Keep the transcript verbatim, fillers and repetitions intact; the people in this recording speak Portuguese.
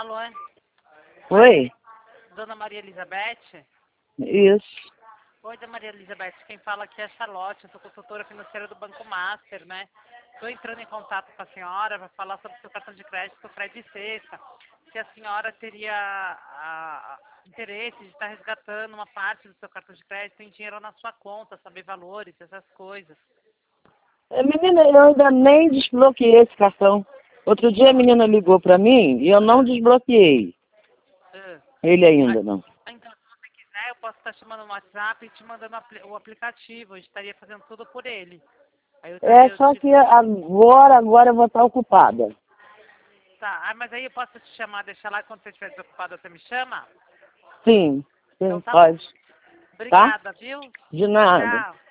Alô, é? Oi? Dona Maria Elizabeth? Isso. Oi, Dona Maria Elizabeth, quem fala aqui é a Charlotte, eu sou consultora financeira do Banco Master, né? Estou entrando em contato com a senhora para falar sobre o seu cartão de crédito, o Fred Sexta. Se a senhora teria a, a, interesse de estar resgatando uma parte do seu cartão de crédito em dinheiro na sua conta, saber valores, essas coisas. É, menina, eu ainda nem desbloqueei esse cartão. Outro dia a menina ligou pra mim e eu não desbloqueei. Ah, Ele ah, ainda não. então, se você quiser, eu posso estar te mandando no WhatsApp e te mandando o apli- o aplicativo. Eu estaria fazendo tudo por ele. Aí eu É estaria só te... que agora, agora eu vou estar ocupada. Tá, ah, mas aí eu posso te chamar, deixar lá, quando você estiver desocupado, você me chama? Sim, Então sim, tá bom. pode. Tá? Obrigada, viu? De nada. Tchau.